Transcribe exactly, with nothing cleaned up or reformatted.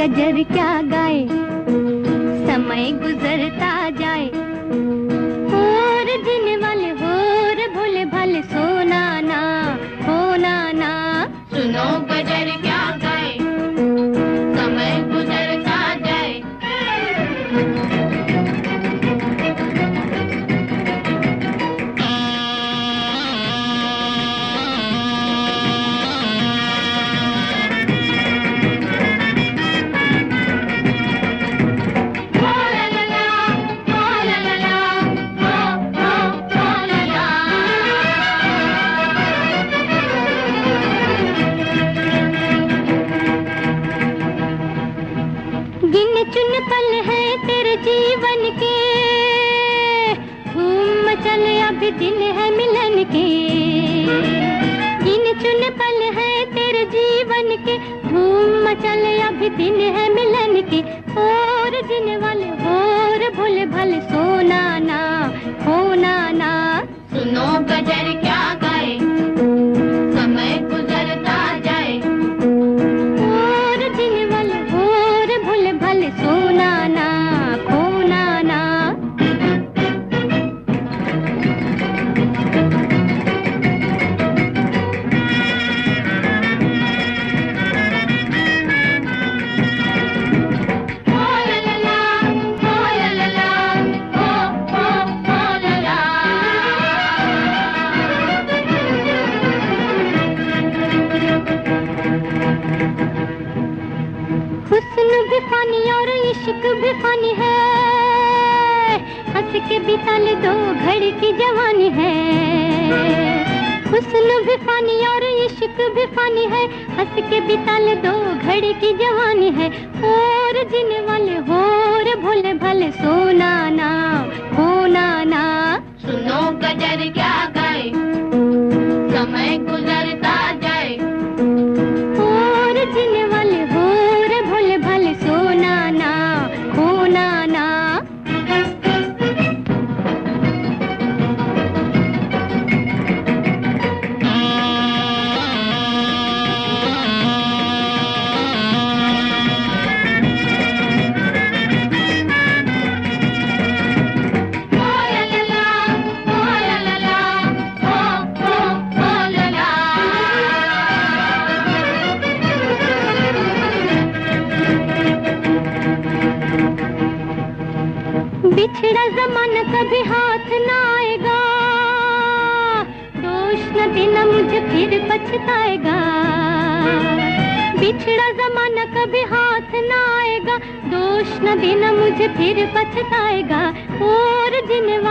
गजर क्या गाए, समय गुजरता जाए। होर जीने वाले होर भोले भाले, सोना ना खोना ना। सुनो गजर क्या गाए, समय गुजरता जाए। गिन चुन पल है तेरे जीवन के, धूम मचले अभी दिन है मिलन के। गिन चुन पल है तेरे जीवन के, धूम मचले अभी दिन है मिलन के। और जीने वाले और भोले भाले, सोना ना खोना ना। सुनो गजर क्या गाए, समय गुजरता जाए। और जीने वाले और भोले भाले, सोना ना खोना ना। हुस्न भी फानी और इश्क भी फानी है, हंस के बिता ले दो घड़ी की जवानी है। हुस्न भी फानी और इश्क भी फानी है, हंस के बिता ले दो घड़ी की जवानी है। और जीने वाले होर भोले भाले, सोना ना खोना ना। सुनो गजर क्या गाए, समय गुजरता जाए। और जीने वाले होर भोले भाले, सोना ना खोना ना। बिछड़ा जमाना कभी हाथ ना आएगा, दोष न देना मुझे फिर पछताएगा। बिछड़ा जमाना कभी हाथ ना आएगा, दोष न देना मुझे फिर पछताएगा। और जीने